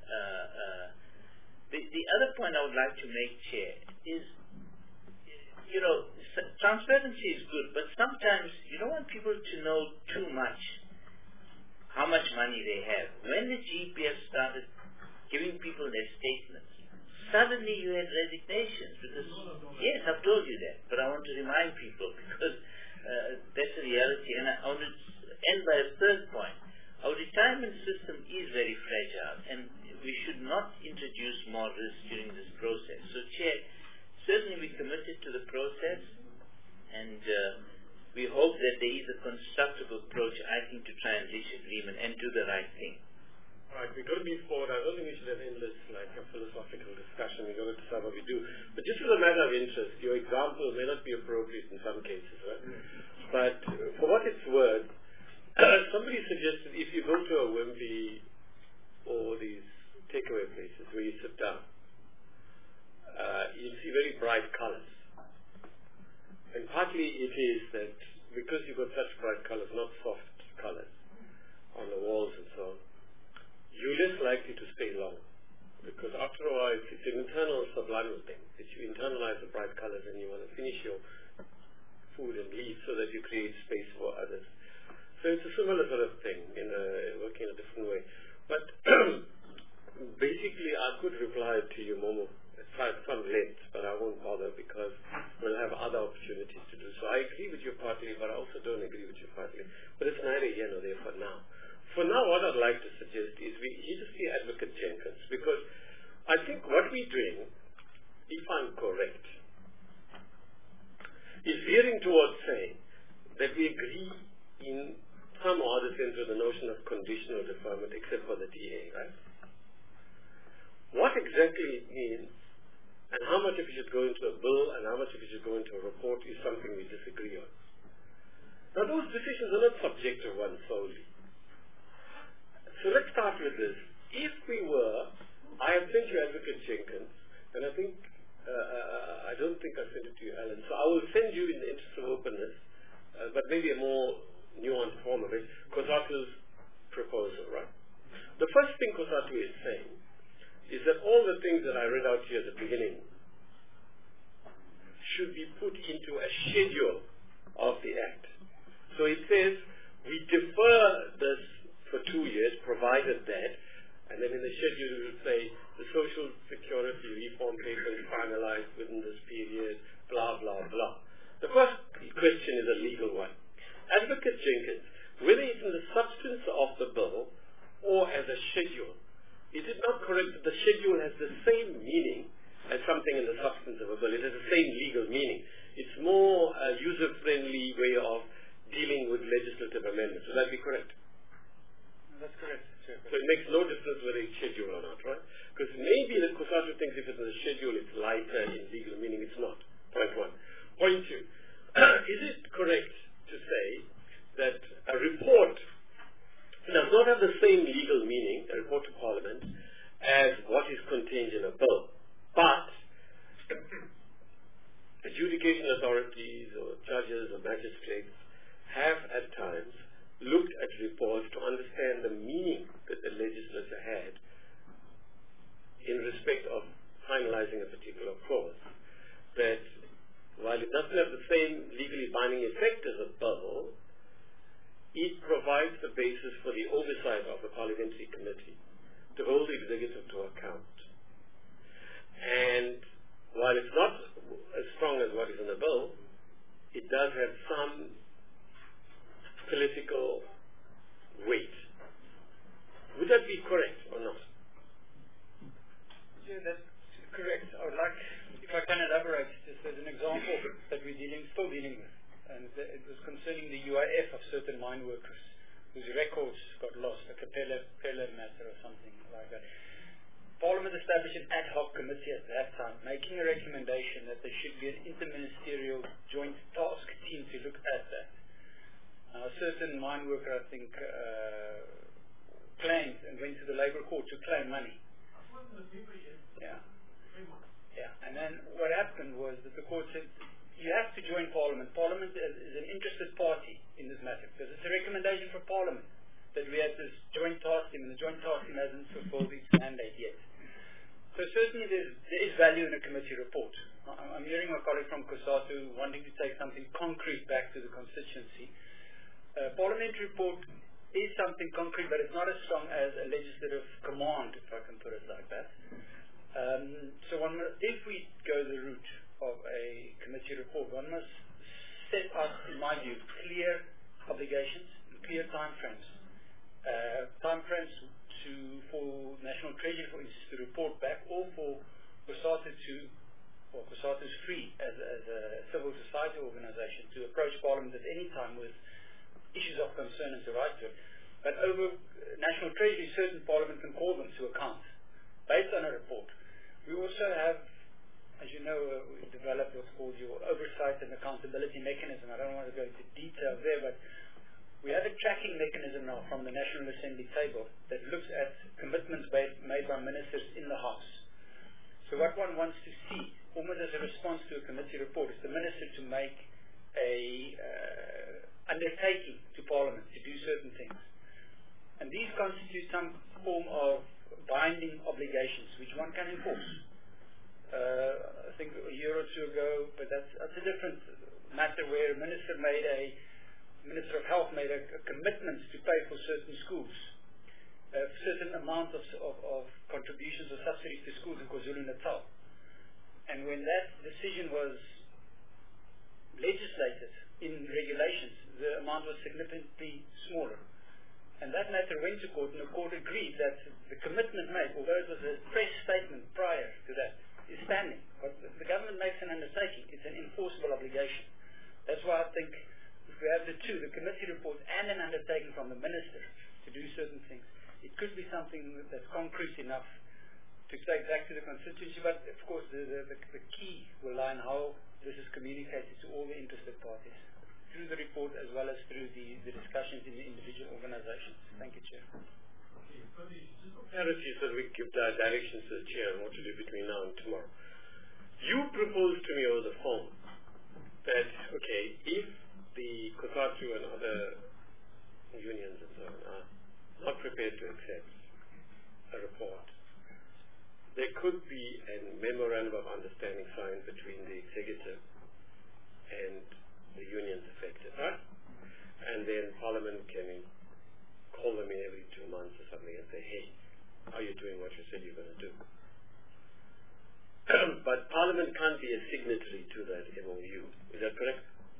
The other point I would like to make, Chair, is, transparency is good, but sometimes you don't want people to know too much how much money they have. When the GPF started giving people their statements, suddenly you had resignations because, yes, I've told you that, but I want to remind people because that's a reality. And I want to end by a third point. Our retirement system is very fragile, and we should not introduce more risk during this process. So, Chair, certainly we're committed to the process, and we hope that there is a constructive approach, I think, to try and reach agreement and do the right thing. Right, we're going to be forward. I don't think we should have endless a philosophical discussion. We're going to decide what we do. But just as a matter of interest, your example may not be appropriate in some cases, right? But for what it's worth, somebody suggested if you go to a Wimpy or these takeaway places where you sit down, you see very bright colors. And partly it is that because you've got such bright colors, not soft colors, on the walls and so on, you're less likely to stay long. Because after a while, it's an internal subliminal thing. That you internalize the bright colors and you want to finish your food and leave so that you create space for others. So it's a similar sort of thing, working in a different way. But basically, I could reply to you, Momo, at some length, but I won't bother because we'll have other opportunities to do so. I agree with you partly, but I also don't agree with you partly. But it's neither here nor there for now. For now, what I'd like to suggest is you just see Advocate Jenkins, because I think what we're doing, if I'm correct, is veering towards saying that we agree in some or other sense with the notion of conditional deferment, except for the DA, right? What exactly it means, and how much of it should go into a bill, and how much of it should go into a report, is something we disagree on. Now, those decisions are not subjective ones solely. So let's start with this. If we were, I have sent you Advocate Jenkins, and I think, I don't think I sent it to you, Alan, so I will send you in the interest of openness, but maybe a more nuanced form of it, COSATU's proposal, right? The first thing COSATU is saying is that all the things that I read out here at the beginning should be put into a schedule of the Act. So it says, we defer this for 2 years, provided that, and then in the schedule it will say the Social Security reform paper is finalized within this period, blah, blah, blah. The first question is a legal one. Advocate Jenkins, whether it's in the substance of the bill or as a schedule, is it not correct that the schedule has the same meaning as something in the substance of a bill? It has the same legal meaning. It's more a user-friendly way of dealing with legislative amendments. Would that be correct? That's correct. Sure. So it makes no difference whether it's scheduled or not, right? Because maybe the COSATU thinks if it's in the schedule, it's lighter in legal meaning. It's not. Point one. Point two. Is it correct to say that a report does not have the same legal meaning, a report to Parliament, as what is contained in a bill? But adjudication authorities or judges or magistrates have at times looked at reports to understand the meaning that the legislature had in respect of finalizing a particular clause. That while it doesn't have the same legally binding effect as a bill, it provides the basis for the oversight of the parliamentary committee to hold the executive to account. And while it's not as strong as what is in the bill, it does have some political weight. Would that be correct or not? Yeah, that's correct. I would like, if I can elaborate, just as an example that we're still dealing with, and it was concerning the UIF of certain mine workers whose records got lost, a Capella matter or something like that. Parliament established an ad hoc committee at that time, making a recommendation that there should be an interministerial joint task team to look at that. A certain mine worker, I think, claimed and went to the Labour Court to claim money. Yeah. Yeah. And then what happened was that the court said, you have to join Parliament. Parliament is an interested party in this matter because it's a recommendation for Parliament that we have this joint task team, and the joint task team hasn't fulfilled its mandate yet. So certainly there is value in a committee report. I'm hearing my colleague from COSATU wanting to take something concrete back to the constituency. Parliamentary report is something concrete, but it's not as strong as a legislative command, if I can put it like that. So if we go the route of a committee report, one must set up, in my view, clear obligations, clear timeframes. Timeframes for National Treasury, for instance, to report back, or for COSATU is free as a civil society organization to approach Parliament at any time with issues of concern and to write to it. But over National Treasury, certain Parliament can call them to account based on a report. We also have, as you know, we've developed what's called your oversight and accountability mechanism. I don't want to go into detail there, but we have a tracking mechanism now from the National Assembly table that looks at commitments made by ministers in the House. So what one wants to see, almost as a response to a committee report, is the minister to make a undertaking to Parliament to do certain things. And these constitute some form of binding obligations which one can enforce. I think a year or two ago, but that's a different matter, where a Minister of Health made a commitment to pay for certain schools, a certain amount of contributions or subsidies to schools in KwaZulu-Natal. And when that decision was legislated in regulations, the amount was significantly smaller. And that matter went to court, and the court agreed that the commitment made, although it was a press statement prior to that, is standing. But the government makes an undertaking. It's an enforceable obligation. That's why I think if we have the two, the committee report and an undertaking from the minister to do certain things, it could be something that's concrete enough to take back to the constituency. But of course, the key will lie in how this is communicated to all the interested parties, through the report as well as through the discussions in the individual organizations. Thank you, Chair. Clarity so that we give directions to the Chair on what to do between now and tomorrow. You proposed to me over the phone that, okay, if the COSATU and other unions and so on are not prepared to accept a report, there could be a memorandum of understanding signed between the executive and the unions affected, right? And then Parliament can call them in every 2 months or something and say, hey, are you doing what you said you're going to do? But Parliament can't be a signatory to that MOU. Is that correct?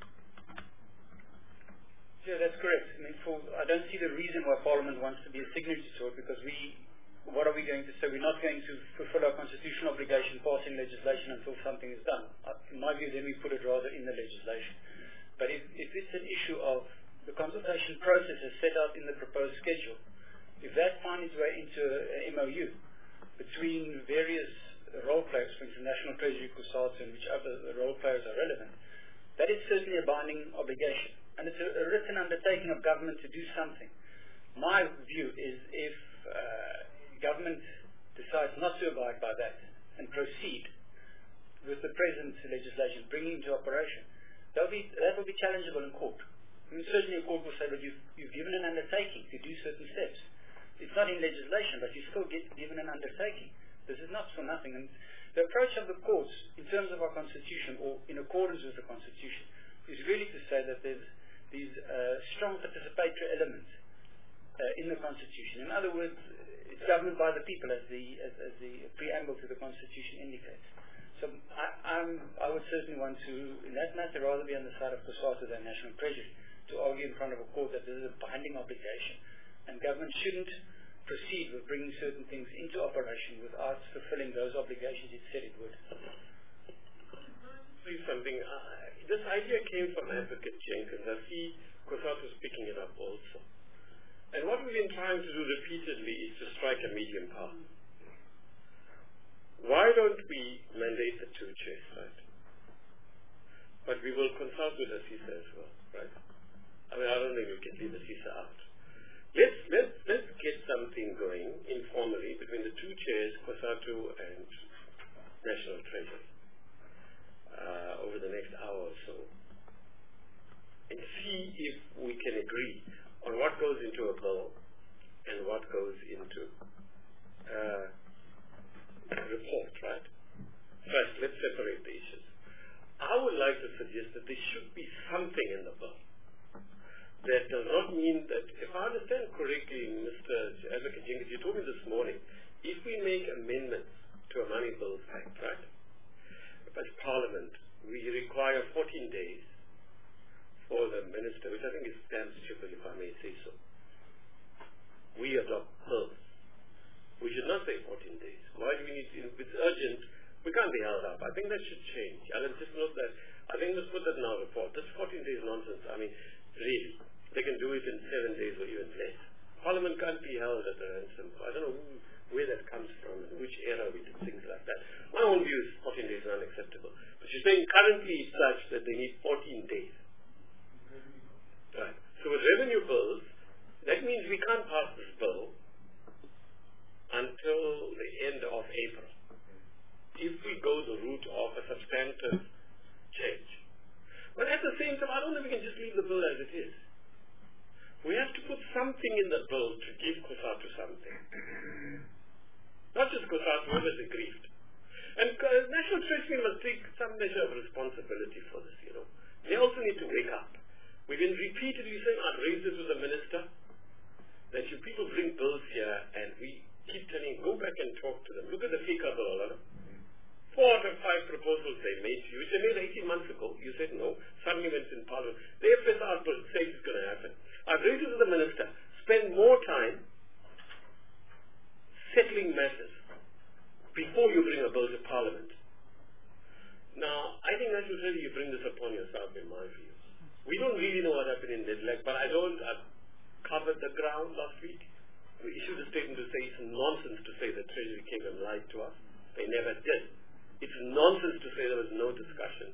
Yeah, that's correct. I don't see the reason why Parliament wants to be a signatory to it, because what are we going to say? We're not going to fulfill our constitutional obligation passing legislation until something is done. In my view, then we put it rather in the legislation. But if it's an issue of the consultation process as set out in the proposed schedule, if that finds its way into an MOU between various role players, for instance, National Treasury, COSATU, and which other role players are relevant, that is certainly a binding obligation. And it's a written undertaking of government to do something. My view is if government decides not to abide by that and proceed with the present legislation, bringing into operation, that will be challengeable in court. Certainly a court will say, but you've given an undertaking to do certain steps. It's not in legislation, but you still get given an undertaking. This is not for nothing. And the approach of the courts, in terms of our Constitution, or in accordance with the Constitution, is really to say that there's these strong participatory elements in the Constitution. In other words, it's government by the people, as the preamble to the Constitution indicates. So I would certainly want to, in that matter, rather be on the side of COSATU than National Treasury, to argue in front of a court that this is a binding obligation, and government shouldn't proceed with bringing certain things into operation without fulfilling those obligations it said it would. Please something. This idea came from Advocate Jenkins. I see COSATU is picking it up also. And what we've been trying to do repeatedly is to strike a medium path. Why don't we mandate the two chairs, right? But we will consult with Asisa as well, right? I mean, I don't think we can leave Asisa out. Let's get something going informally between the two chairs, COSATU and National Treasury, over the next hour or so, and see if we can agree on what goes into a bill and what goes into a report, right? First, let's separate the issues. I would like to suggest that there should be something in the bill. That does not mean that, if I understand correctly, Mr. Advocate Jenkins, you told me this morning, if we make amendments to a Money Bills Act, right, as Parliament, we require 14 days for the Minister, which I think is damn stupid, if I may say so. We adopt bills. We should not say 14 days. Why do we need to, if it's urgent, we can't be held up. I think that should change. Alan, just note that. I think let's put that in our report. This 14 days nonsense. I mean, really. They can do it in 7 days or even less. Parliament can't be held at a ransom. I don't know where that comes from and which era we did things like that. My own view is 14 days is unacceptable. But she's saying currently it's such that they need 14 days. Right. So with revenue bills, that means we can't pass this bill until the end of April. If we go the route of a substantive change. But at the same time, I don't know if we can just leave the bill as it is. We have to put something in the bill to give COSATU something. Not just COSATU, whoever's aggrieved. And National Treasury must take some measure of responsibility for this, you know. They also need to wake up. We've been repeatedly saying, I've raised this with the minister, that you people bring bills here and we keep telling, go back and talk to them. Look at the FICA bill, 4 out of 5 proposals they made to you, which they made 18 months ago. You said no. Suddenly went in Parliament. The FSR says it's going to happen. I've raised it to the minister. Spend more time settling matters before you bring a bill to Parliament. Now, I think National Treasury, you bring this upon yourself, in my view. We don't really know what happened in Nedlac, but I've covered the ground last week. We issued a statement to say it's nonsense to say the Treasury came and lied to us. They never did. It's nonsense to say there was no discussion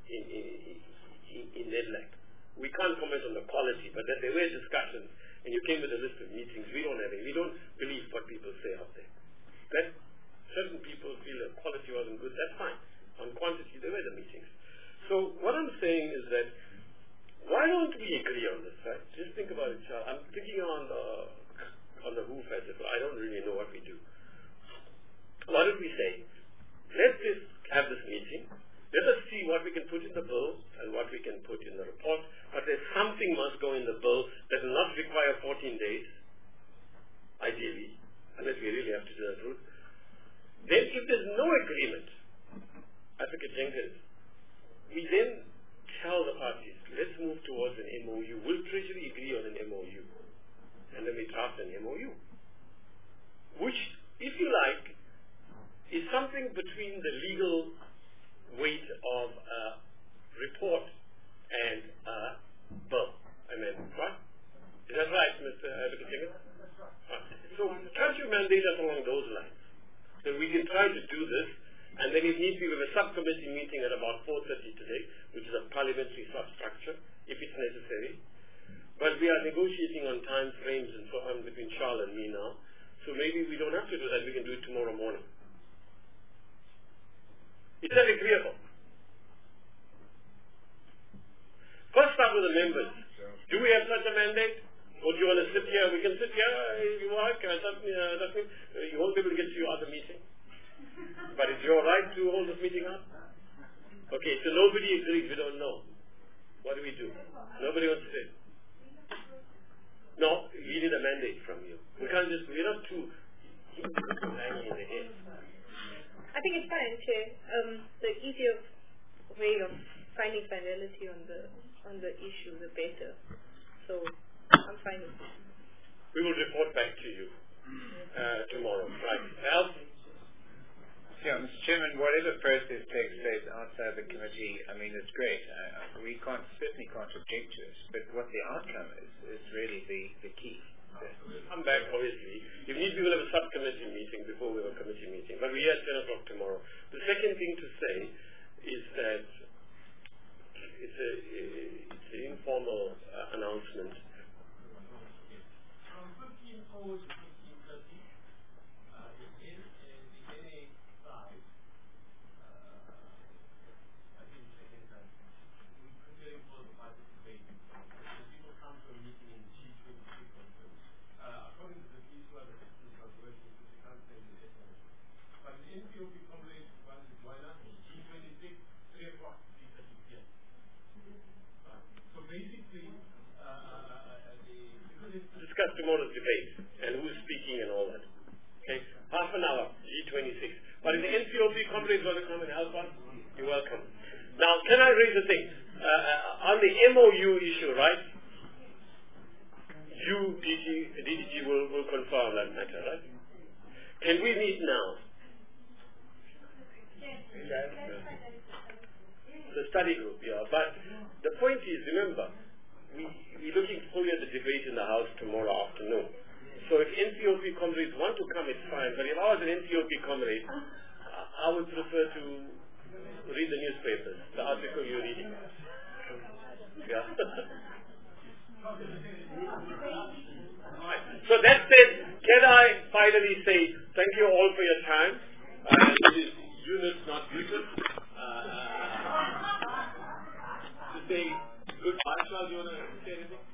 in Nedlac. We can't comment on the quality, but that there were discussions, and you came with a list of meetings. We don't have any. We don't believe what people say out there. That certain people feel the quality wasn't good, that's fine. On quantity, there were the meetings. So what I'm saying is that why don't we agree on this, right? Just think about it, Charles. I'm thinking on the WHO festival. I don't really know what we do. What did we say? Let's just have this meeting. Let us see what we can put in the bill and what we can put in the report. But there's something must go in the bill that will not require 14 days, ideally, unless we really have to do that route. Then if there's no agreement, Advocate Jenkins, we then tell the parties, let's move towards an MOU. Will Treasury agree on an MOU? And then we draft an MOU. Which, if you like, is something between the legal weight of a report and a bill. Right? Is that right, Mr. Advocate Jenkins? So, can't you mandate us along those lines? Then we can try to do this, and then if need be, we have a subcommittee meeting at about 4:30 today, which is a parliamentary substructure, if it's necessary. But we are negotiating on time frames and so on between Charles and me now, so maybe we don't have to do that, we can do it tomorrow morning. Is that agreeable? First start with the members. Do we have such a mandate? Or do you want to sit here? We can sit here if you want. You won't be able to get to your other meeting. But it's your right to hold this meeting up? Okay, so nobody agrees. We don't know. What do we do? Nobody wants to say. No, we need a mandate from you. We can't just, we're not too hanging in the head. I think it's fine, Chair. The easier way of finding finality on the issue, the better. So I'm fine with it. We will report back to you tomorrow. Right. Al? Yeah, Mr. Chairman, whatever process takes place outside the committee, I mean, it's great. We certainly can't object to it. But what the outcome is really the key. Come back, obviously. If need be, we'll have a subcommittee meeting before we have a committee meeting. But we're here at 10 o'clock tomorrow. The second thing to say is that it's an informal announcement. Discuss tomorrow's debate and who's speaking and all that. Okay? Half an hour, G26. But if the NCOP company is going to come and help us, you're welcome. Now, can I raise a thing? On the MOU issue, right? You, DDG will confirm that matter, right? Can we meet now? The study group, yeah. But the point is, remember, we're looking fully at the debate in the House tomorrow afternoon. fine. But if I was an NCOP comrade, I would prefer to read the newspapers, the article you're reading. Yeah. So that said, can I finally say thank you all for your time. This is Yunus, not Yusuf. To say goodbye. Shall you want to say anything?